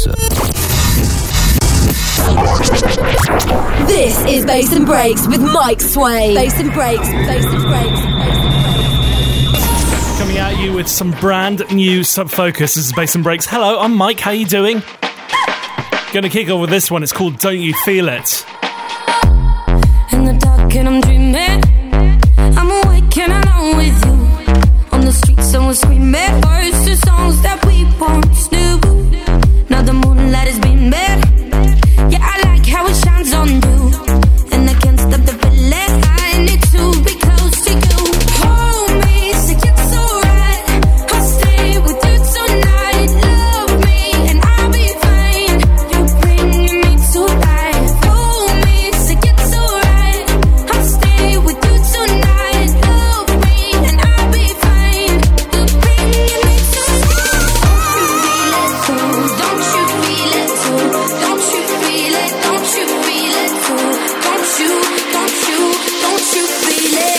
This is Bass and Breaks with Mike Sway. Bass and Breaks, Bass and Breaks. Coming at you with some brand new Sub-Focus. This is Bass and Breaks. Hello, I'm Mike. How you doing? Gonna kick off with this one. It's called Don't You Feel It. In the dark and I'm dreaming, I'm awake and alone with you. On the streets and we're screaming words to songs that we once knew. Now the moonlight is beaming. Yeah, I like how it shines on you. And I can't stop the feeling. I need to be close to you. Hold me, say it's alright. I'll stay with you tonight. Love me and I'll be fine. You're bringing me to life. Hold me, say it's alright. I'll stay with you tonight. Love me and I'll be fine. You're bringing me to life. Don't you feel it too? Don't you feel it? Don't you feel it too? Don't you feel it?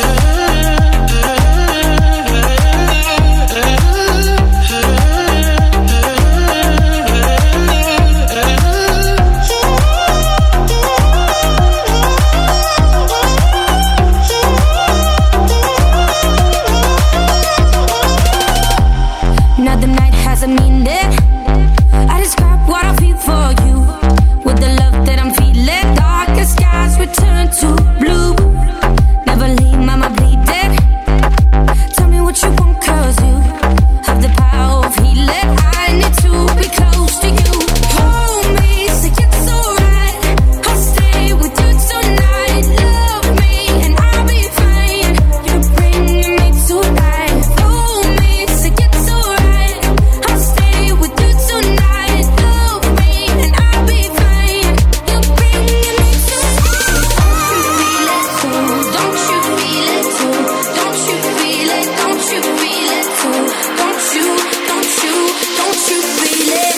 Now the night has a meaning. I describe what I feel for you. With the love that I'm feeling, darker skies return to blue. Never leave mama bleeding. Tell me what you want, 'cause you have the power of healing. I need to be close to you. Hold me, say it's alright. I'll stay with you tonight. Love me and I'll be fine. You're bringing me to life. Hold me, say it's alright. I'll stay with you tonight. Love me and I'll be fine. You're bringing me to life. Don't you feel it too? Don't you feel it? Don't you feel it too? Don't you feel it?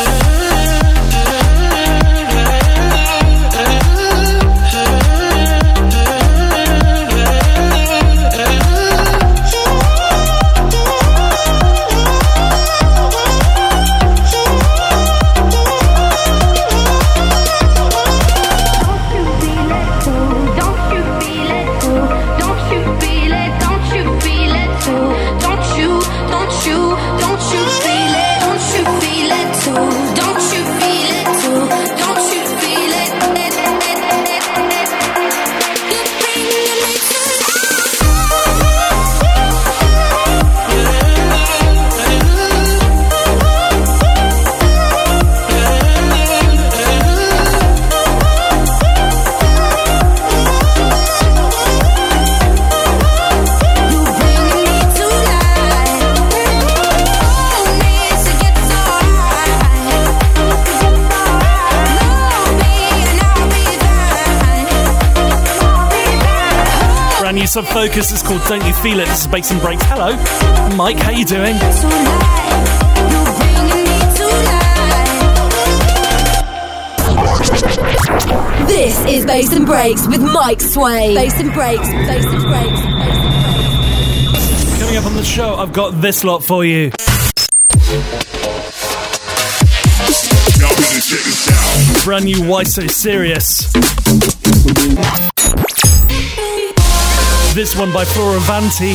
Sub-Focus is called Don't You Feel It. This is Bass and Breaks. Hello, Mike, how you doing? This is Bass and Breaks with Mike Sway. Bass and Breaks, Bass and Breaks. Coming up on the show, I've got this lot for you. Brand new Why So Serious. This one by Flora Vanti.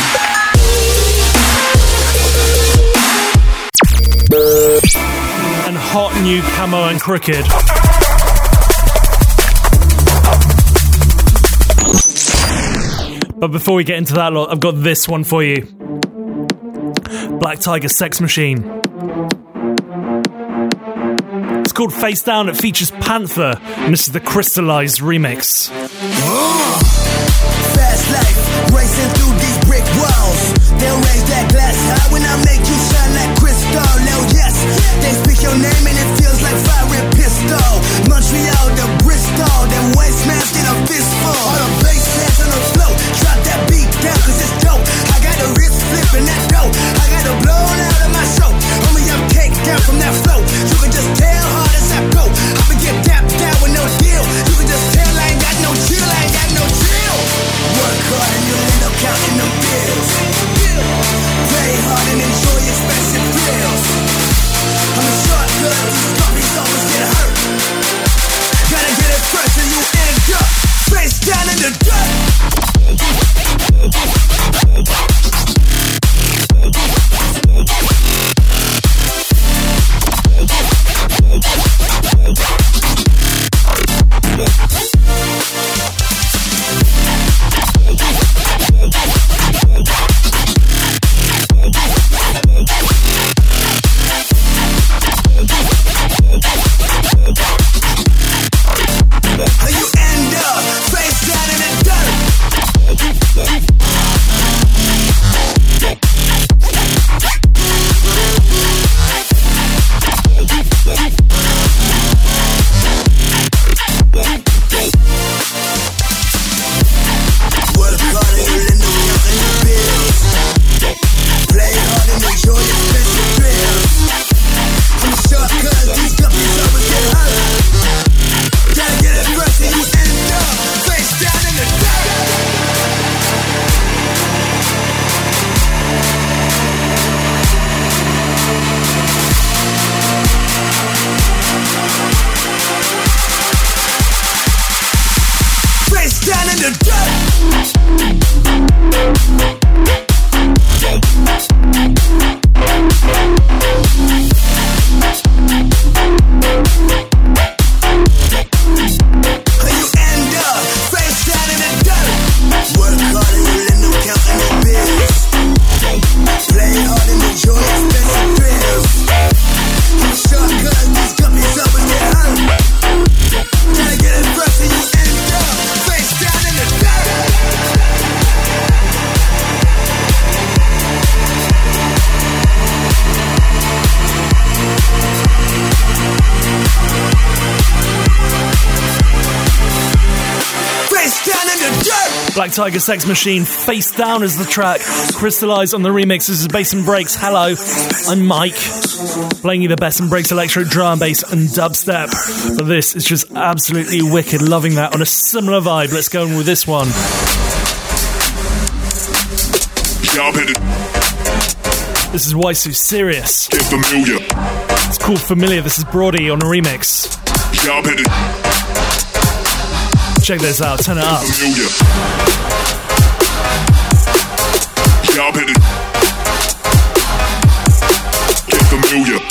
And hot new Camo and Crooked. But before we get into that lot, I've got this one for you. Black Tiger Sex Machine. It's called Face Down. It features Panther, and this is the Crystallized remix. Fast life, racing through these brick walls. They'll raise that glass high when I make you shine like crystal. Oh yes, they speak your name and it feels like fire and pistol. Montreal to Bristol, them waist smashed in a fistful. All the bass hands on the floor, drop that beat down 'cause it's dope. I got a wrist flipping that dope. I got a blown out of my show. Homie, I'm caked down from that flow. You can just tell hard as I go. I'ma get dapped down with no deal. You can just tell I ain't got no chill, I ain't got no chill. Work hard and you'll end up counting them bills. Play hard and enjoy the dirt. And you end up face down in the dirt. Work hard and you end up counting the bills. Play hard and enjoy expensive thrills. Shortcut, these gummies always get hurt. Gotta get it first and you end up face down in the dirt. Face down in the dirt. Black Tiger Sex Machine, Face Down is the track. Crystallize on the remix. This is Bass and Breaks. Hello, I'm Mike, playing you the best and breaks electro, drum, bass and dubstep. But this is just absolutely wicked. Loving that on a similar vibe. Let's go on with this one. This is Why So Serious. Get familiar. It's called Familiar. This is Brody on a remix. Check this out, turn it up. Familiar. Y'all better get familiar.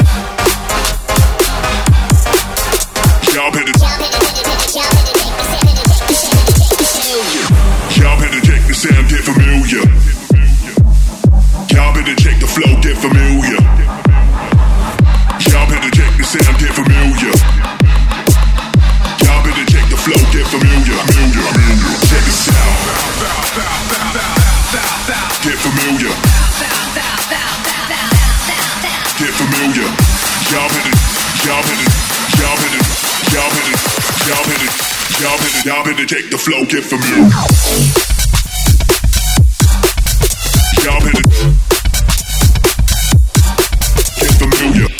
Y'all better check the sound, get familiar. Y'all better check the flow, get familiar. Y'all better check the sound, get familiar. Y'all better check the flow, get familiar. Check this out. Get familiar. Get familiar. Y'all better check the flow, get familiar. Y'all better get familiar.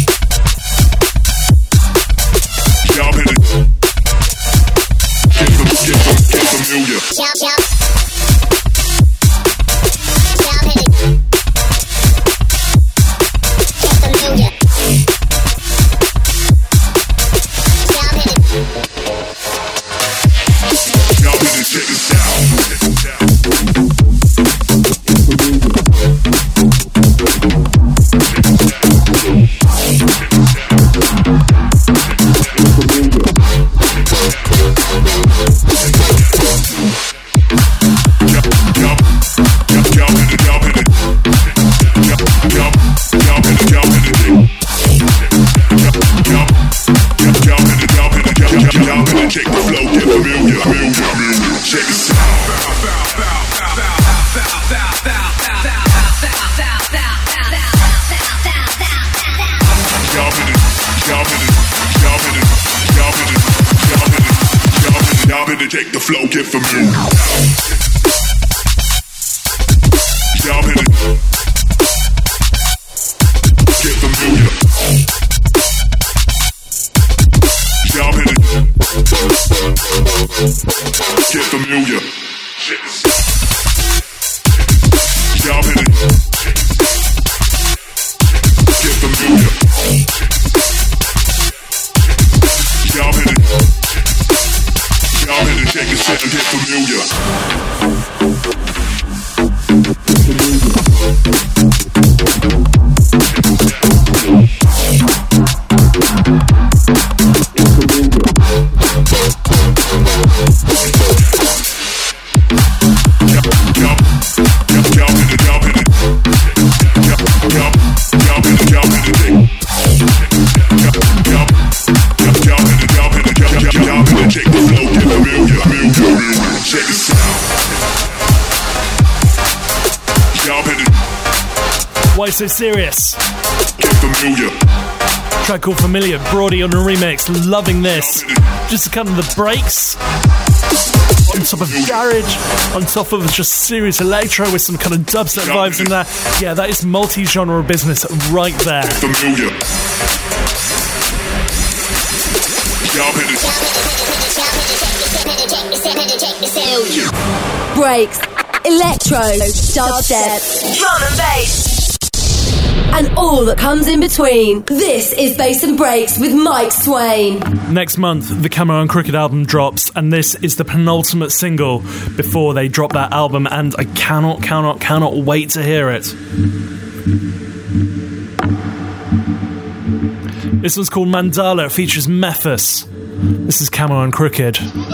Y'all better get familiar. Y'all better check this out. Check the flow, get familiar. Check this out. Y'all better check the flow, get familiar. Y'all better get familiar. Y'all better get familiar. Y'all better get familiar. Y'all better check this out and get familiar. Why So Serious? Get familiar. Track called Familiar, Brody on a remix. Loving this. Just kind of the breaks on top of garage, on top of just serious electro with some kind of dubstep vibes in there. Yeah, that is multi-genre business right there. Get familiar. Breaks, electro, dubstep, drum and bass. and all that comes in between. This is Bass and Breaks with Mike Swain. Next month, the Camo and Crooked album drops, and this is the penultimate single before they drop that album, and I cannot wait to hear it. This one's called Mandala. It features Memphis. This is Camo and Crooked.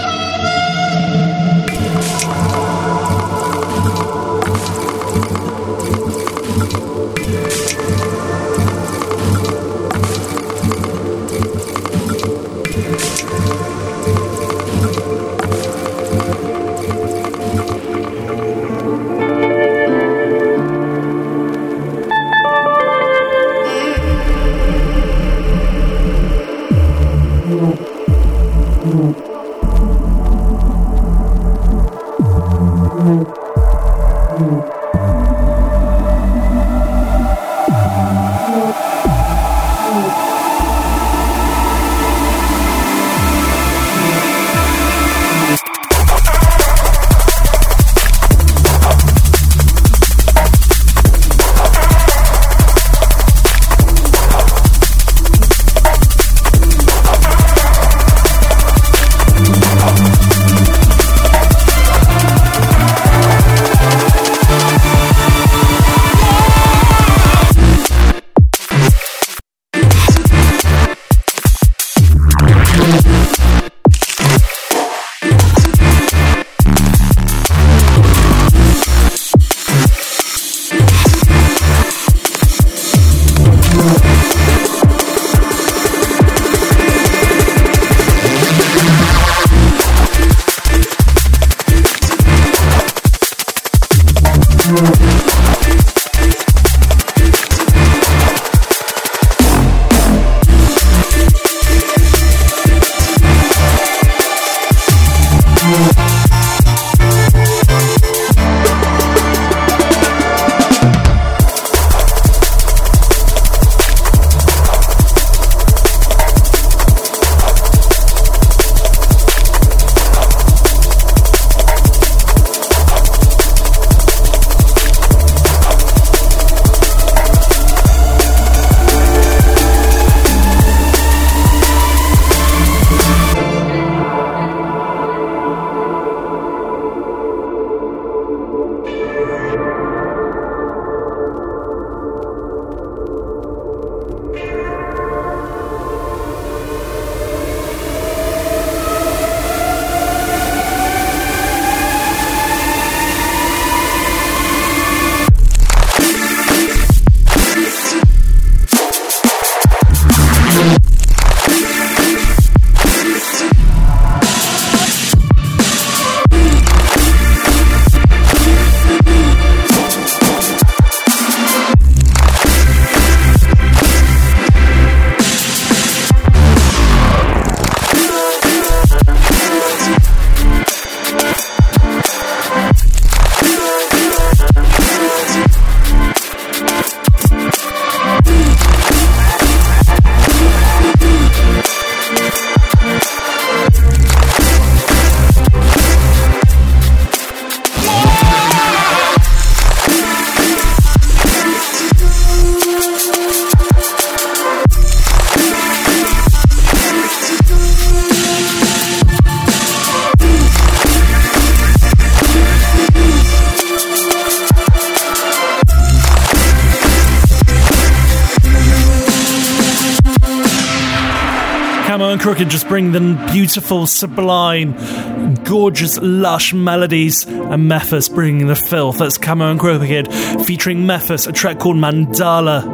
Camo and Crooked just bring them beautiful, sublime, gorgeous, lush melodies, and Memphis bringing the filth. That's Camo and Crooked featuring Memphis, a track called Mandala.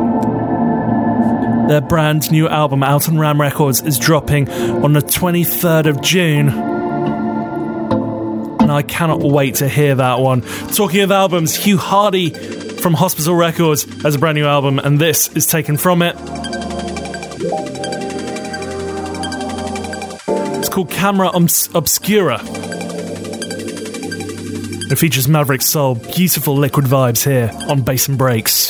Their brand new album out on Ram Records is dropping on the 23rd of June. And I cannot wait to hear that one. Talking of albums, Hugh Hardy from Hospital Records has a brand new album, and this is taken from it. It's called Camera Obscura. It features Maverick Soul, beautiful liquid vibes here on Bass and Breaks.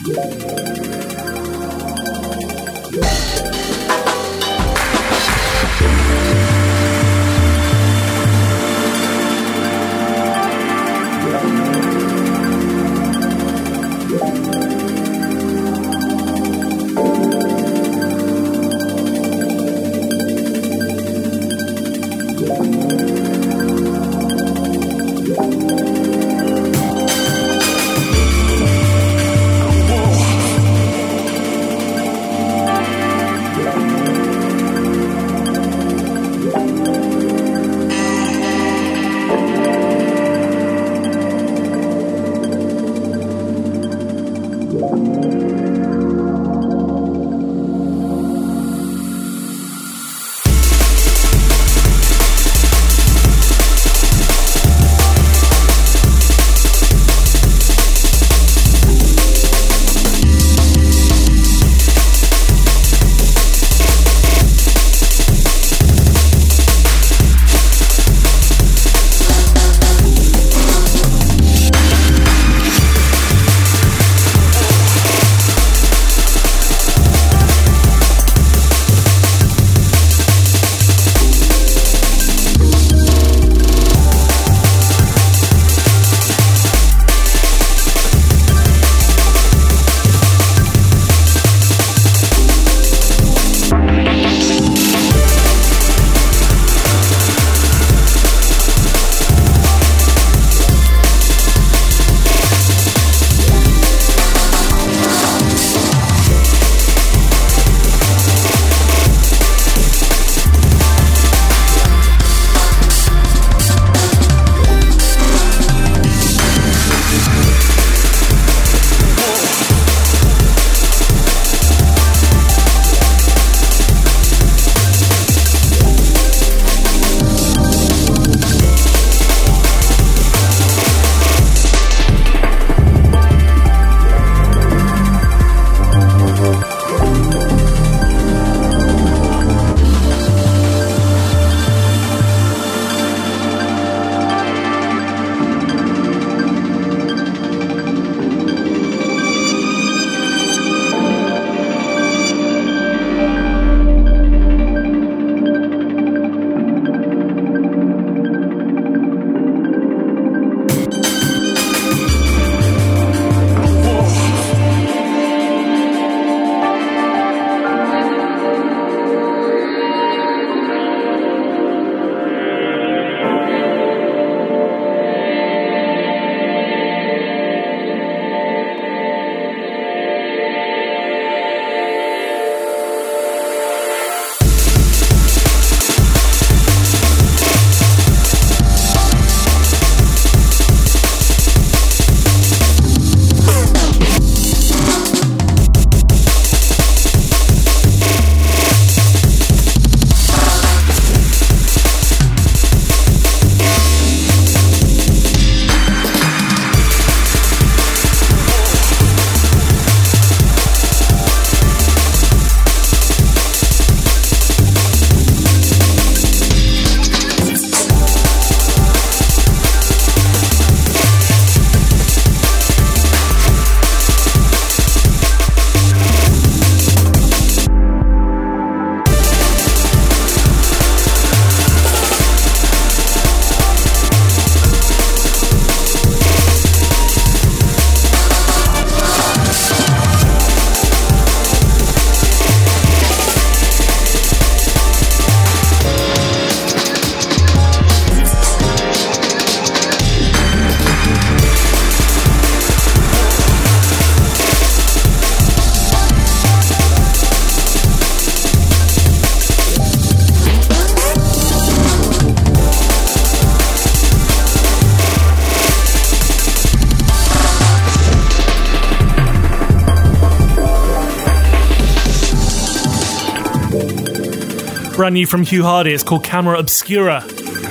Brand new from Hugh Hardy, it's called Camera Obscura.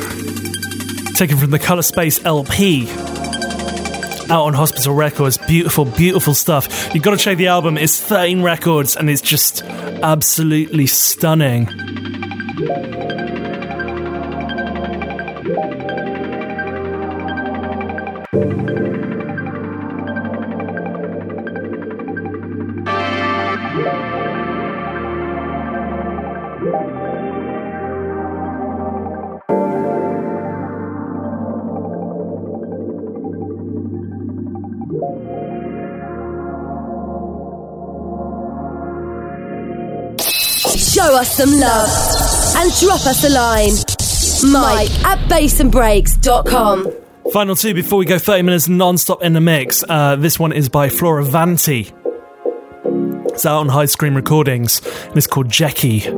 Taken from the Colour Space LP. Out on Hospital Records. Beautiful, beautiful stuff. You've got to check the album. It's 13 records and it's just absolutely stunning. Show us some love and drop us a line. Mike@bassandbreaks.com. Final two before we go 30 minutes non-stop in the mix. This one is by Floravanti. It's out on High Screen Recordings and it's called Jackie.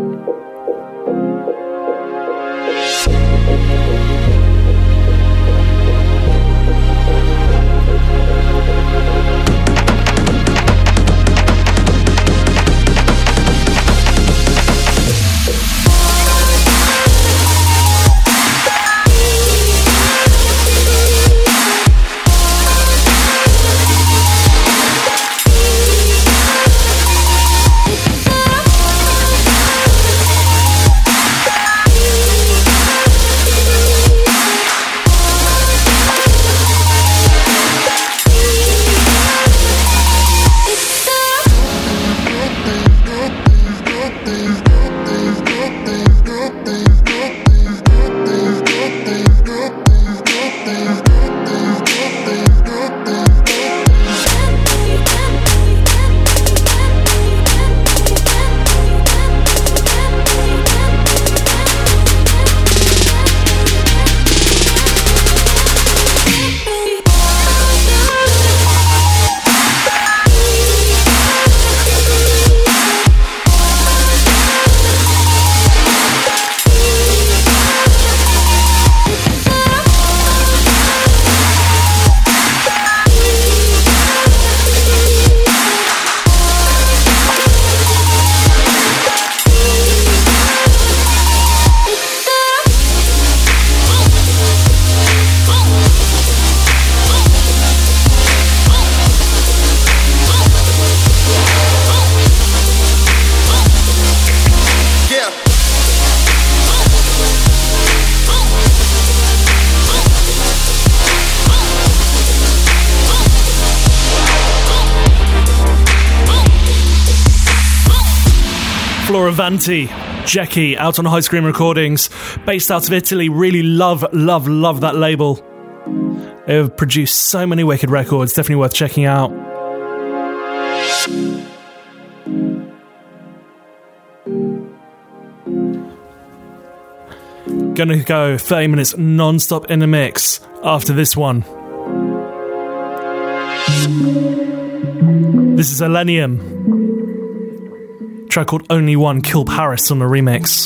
Floravanti, Jackie, out on High Screen Recordings, based out of Italy. Really love that label. They've produced so many wicked records, definitely worth checking out. Gonna go 30 minutes non-stop in the mix after this one. This is Elenium. Track called Only One, Kill Paris on the remix.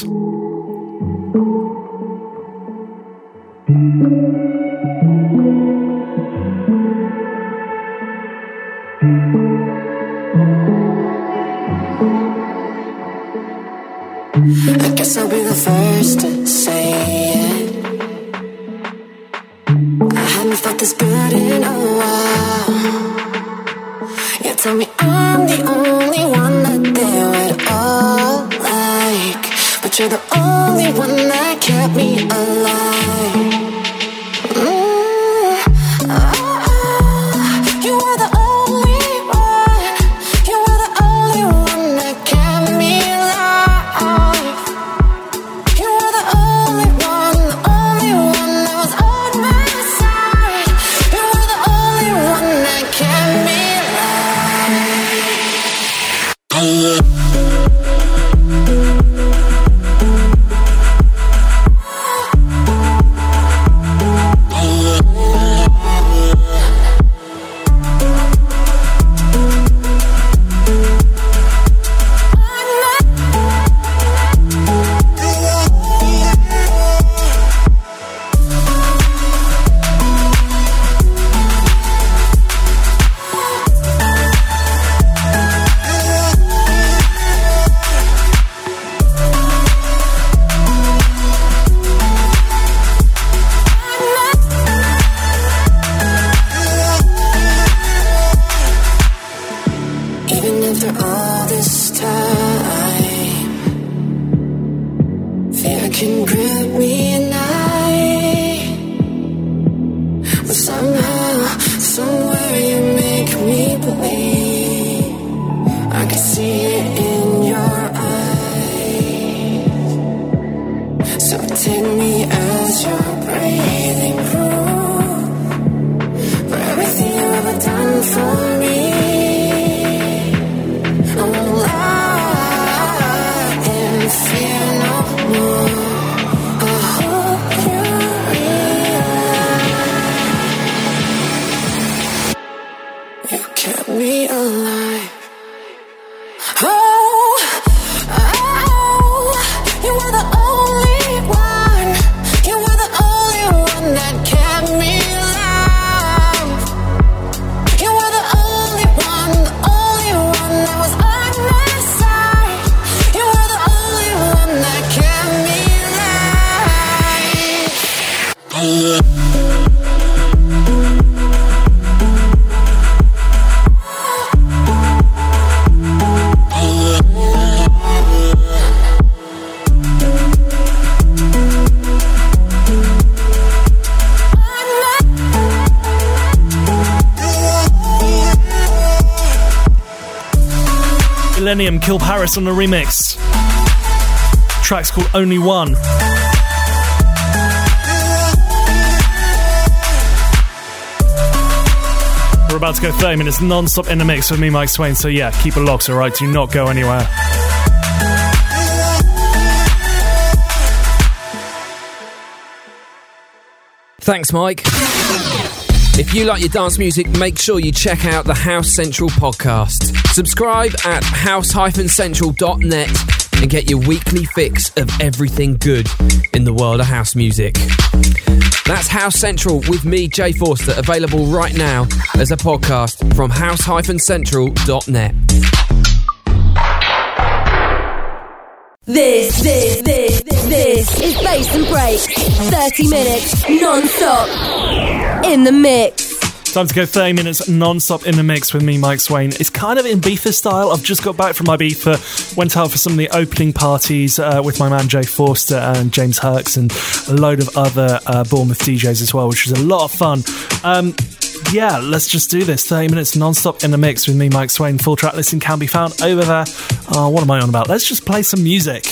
I guess I'll be the first to say it. I haven't felt this good in a while. You tell me I'm the only one that they would all like, but you're the only one that kept me alive. You were the only one. You were the only one that kept me alive. You were the only one that was on my side. You were the only one that kept me alive. me alive. Oh, you were the only one. You were the only one that kept me alive. You were the only one that was on my side. You were the only one that kept me alive. Millennium Kill Paris on the remix. Track's called Only One. We're about to go 30 minutes non-stop in the mix with me, Mike Swain, so yeah, keep it locked, alright? Do not go anywhere. Thanks, Mike. If you like your dance music, make sure you check out the House Central podcast. Subscribe at house-central.net and get your weekly fix of everything good in the world of house music. That's House Central with me, Jay Forster, available right now as a podcast from house-central.net. This is Bass and Breaks. 30 minutes non-stop in the mix. Time to go 30 minutes non-stop in the mix with me, Mike Swain. It's kind of Ibiza style. I've just got back from Ibiza, went out for some of the opening parties with my man Jay Forster and James Herks and a load of other Bournemouth DJs as well, which was a lot of fun. Yeah, let's just do this. 30 minutes non-stop in the mix with me, Mike Swain. Full track listing can be found over there. What am I on about? Let's just play some music.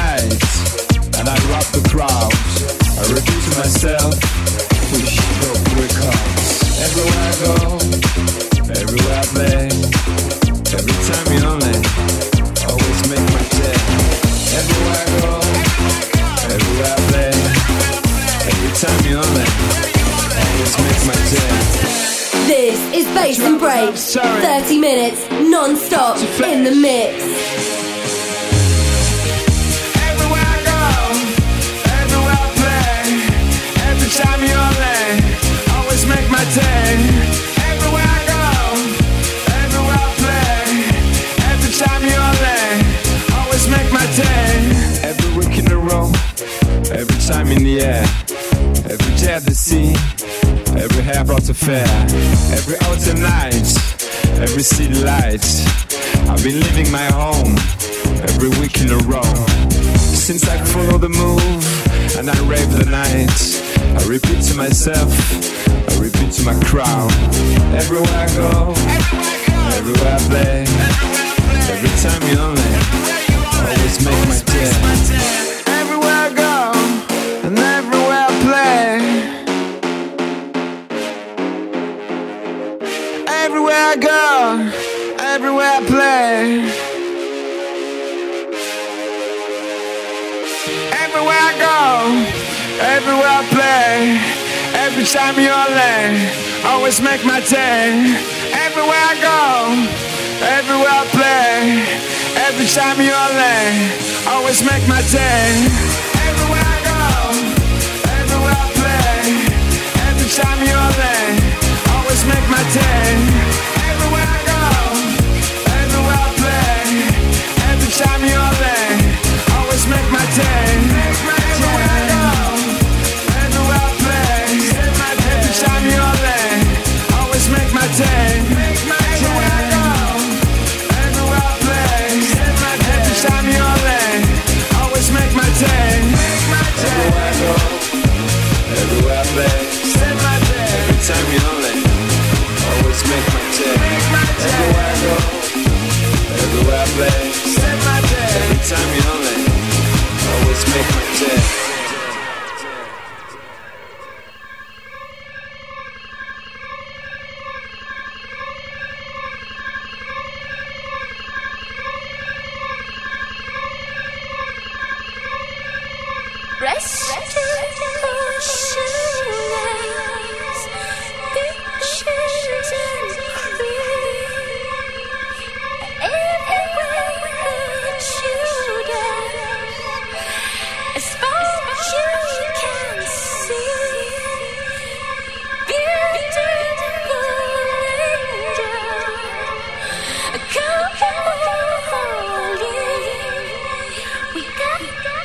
night, and I rock the crowd. I repeat to myself, push the records. Everywhere I go, everywhere I play, every time you only, always make my day. Everywhere I go, everywhere I play, every time you only, always make my day. This is Bass and Breaks. 30 minutes non-stop in the mix. Everywhere I go, everywhere I play, every time you only, always make my day. Everywhere I go, everywhere I play, every time you only, always make my day. Every week in a row, every time in the air, every day at the sea, every hair brought a fair, every autumn night, every city light. I've been leaving my home every week in a row. Since I follow the move and I rave the night, I repeat to myself, I repeat to my crowd. Everywhere I go, everywhere I play, every time you only, always make my day. Everywhere I go and everywhere I play, everywhere I go, everywhere I play, everywhere I go, everywhere I play, every time you only, always make my day. Everywhere I go, everywhere I play, every time you only, always make my day. Everywhere I go, everywhere I play, every time you only, always make my day. Everywhere I go, everywhere I play, every time you only, always make my day. Everywhere I go, everywhere I play, every time you only, always make my day. Everywhere I go, everywhere I play, every time you only, always make my day. Everywhere I go, everywhere I play, every time you only, always make my day. Everywhere I go, everywhere I play, every time you only, always make my day. Rest in your shoelace, pictures and cream. Everywhere that you go, as far as you can see, beautiful angel, come calling. We got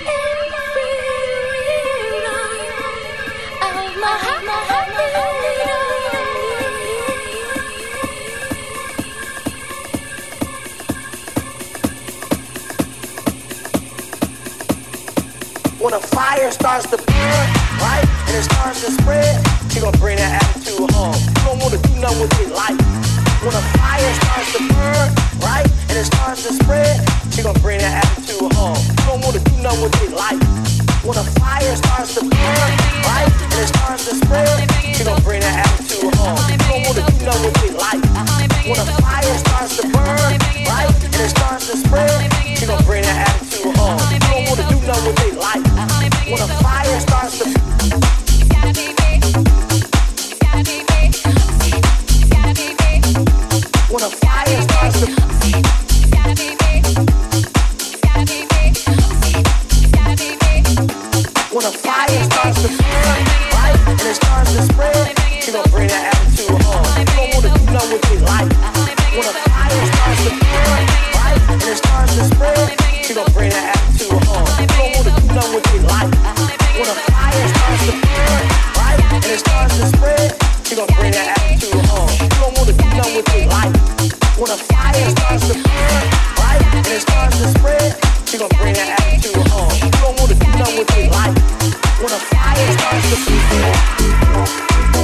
when a fire starts to burn, right, and it starts to spread, you're gonna bring that attitude home. You don't wanna do nothing with your life. When a fire starts to burn, right, and it starts to spread, you're gonna bring that attitude home. You don't wanna do nothing with your life. When a fire starts to burn, right, and it starts to spread, you're gonna bring that attitude home. You don't wanna do nothing with your life. When a fire starts to burn, right, and it starts to spread, you're gonna bring that attitude home. You don't wanna do nothing with your life. When a fire starts to when a fire starts to when a fire starts to burn, right, and it starts to spread, you're gonna bring that attitude home. You don't wanna do nothing with your life. When a fire starts to burn, right, and it starts to spread, you're gonna bring that attitude home. You don't wanna do nothing with your life. When a fire starts to burn, right, and it starts to spread, you're gonna bring that attitude home. You don't wanna do nothing with your life. When a fire starts to burn, right, and it starts to spread, you're gonna bring that attitude home. You don't wanna do nothing with your life. When a fire starts to burn.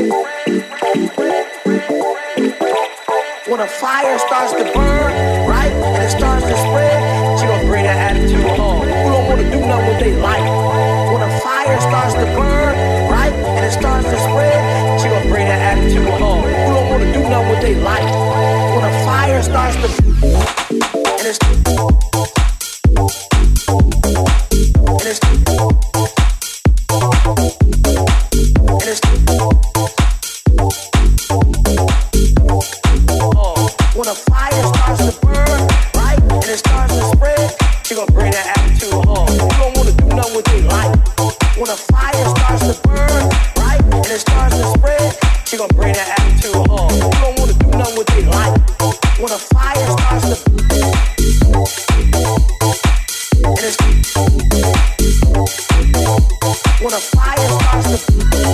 When a fire starts to burn, right, and it starts to spread, she gonna bring that attitude home. Who don't wanna do nothing with their life? When a fire starts to burn, right, and it starts to spread, she gonna bring that attitude home. Who don't wanna do nothing with their life? When a fire starts to and it's when a fire starts to burn, right, and it starts to spread, she gonna bring that attitude home. You don't wanna do nothing with their life. When a fire starts to burn, right, and it starts to spread, she gonna bring that attitude home. You don't wanna do nothing with their life. When a fire starts to and it's when a fire starts to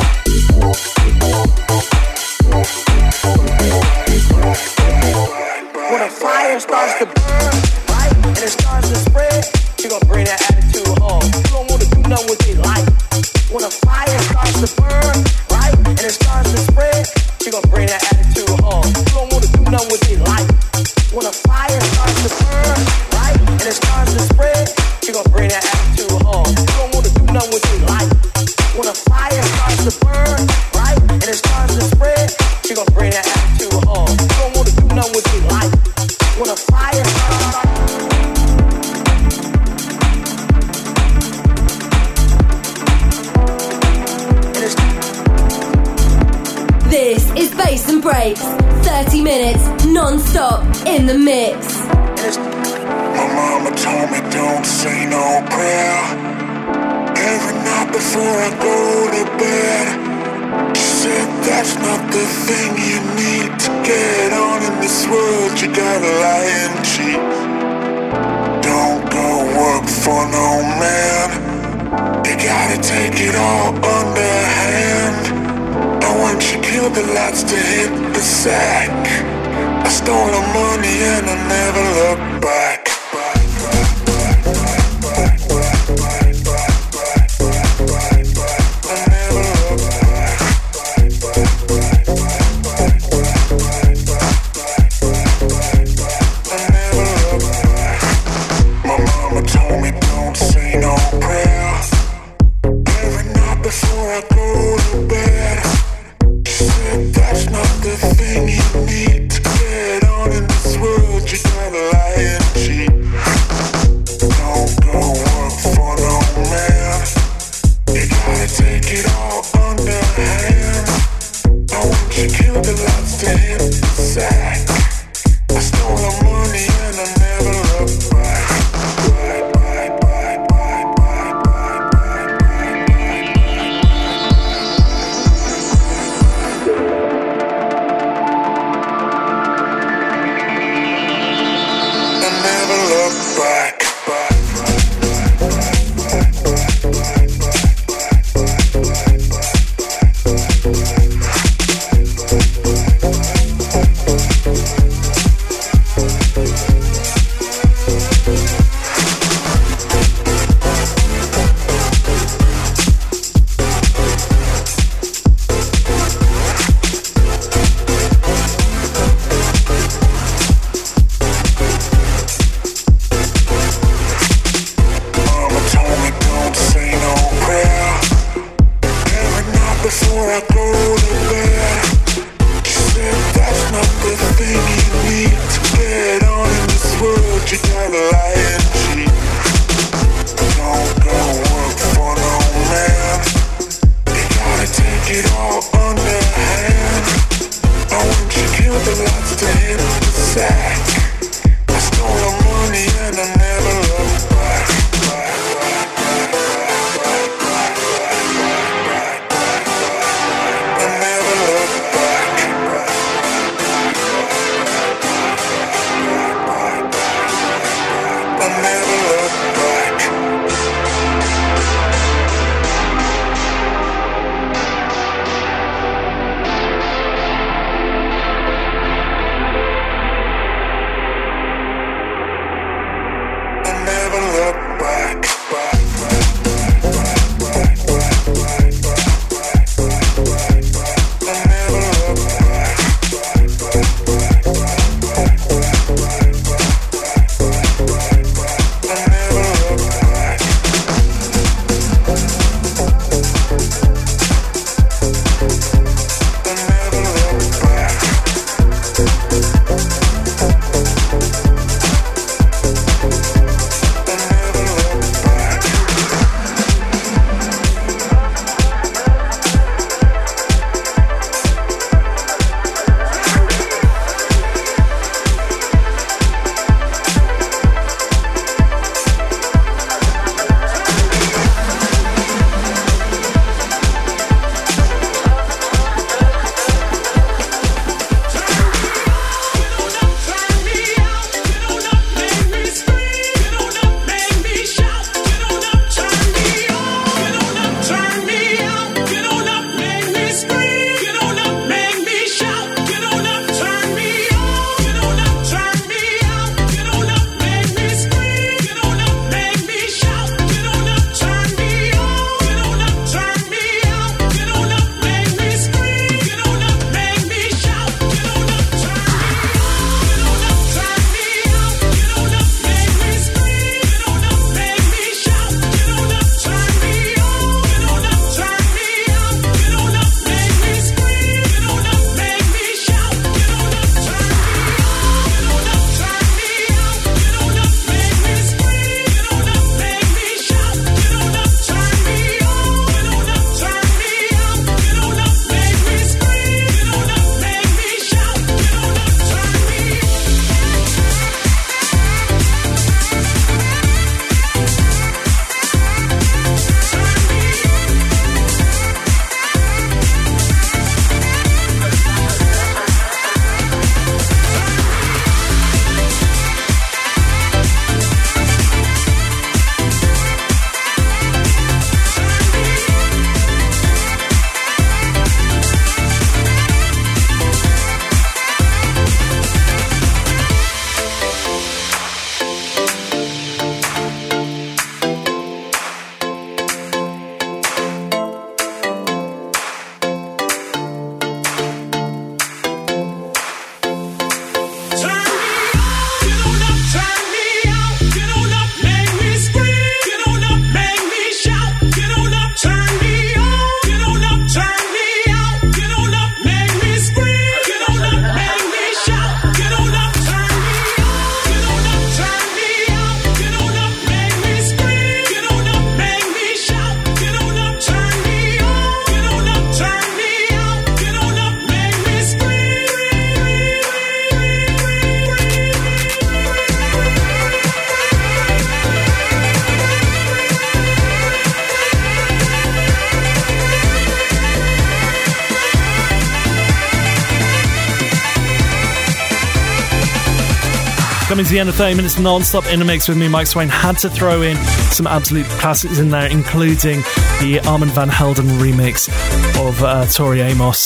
when a fire starts to burn, right, and it starts to spread, she gonna bring that attitude home. You don't wanna do nothing with their life. When a fire starts to burn, right, and it starts to spread, she gonna bring that attitude home. You don't wanna do nothing with their life. When a fire starts to burn, right, and it starts to spread, she gonna bring that attitude home. You don't wanna do nothing with their life. When a fire starts to burn, right, and it starts to spread, she gonna bring that attitude home. You don't wanna do nothing with their life. When a fire starts This is Bass and Breaks. 30 minutes non-stop in the mix. My mama told me don't say no prayer every night before I go to bed. She said that's not the thing you need to get on in this world. You gotta lie and cheat. Don't go work for no man. You gotta take it all underhand. And when she killed the lights to hit the sack, I stole her money and I never looked back. Coming to the end of 30 minutes non-stop in a mix with me, Mike Swain. Had to throw in some absolute classics in there, including the Armand van Helden remix of Tori Amos.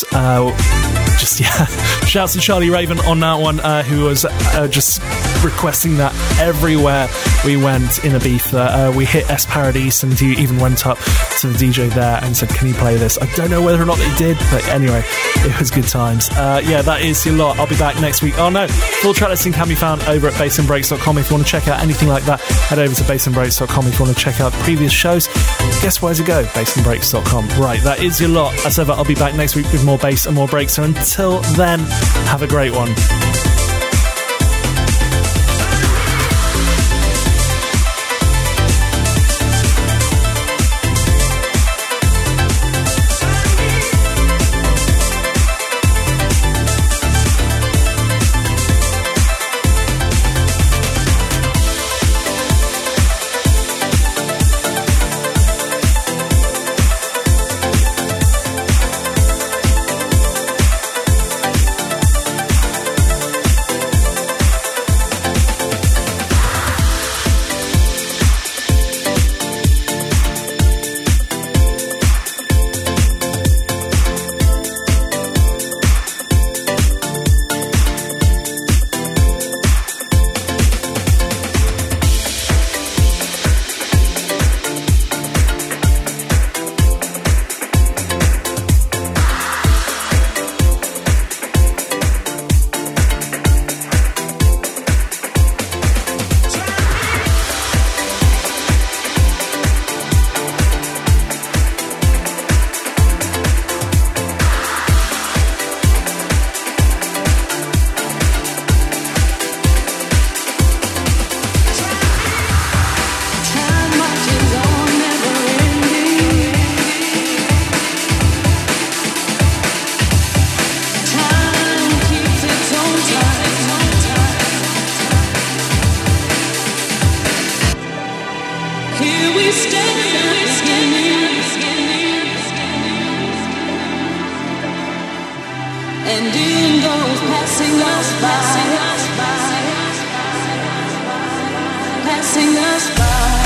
Shouts to Charlie Raven on that one, who was just requesting that everywhere we went in Ibiza. We hit S Paradise, and he even went up to the DJ there and said, can you play this? I don't know whether or not they did, but anyway, it was good times. That is your lot. I'll be back next week. Oh no, full track listing can be found over at bassandbreaks.com. If you want to check out anything like that, head over to bassandbreaks.com. If you want to check out previous shows, guess where to go? bassandbreaks.com. Right, that is your lot. As ever, I'll be back next week with more bass and more breaks. So until then, have a great one. And in those passing us by, passing us by.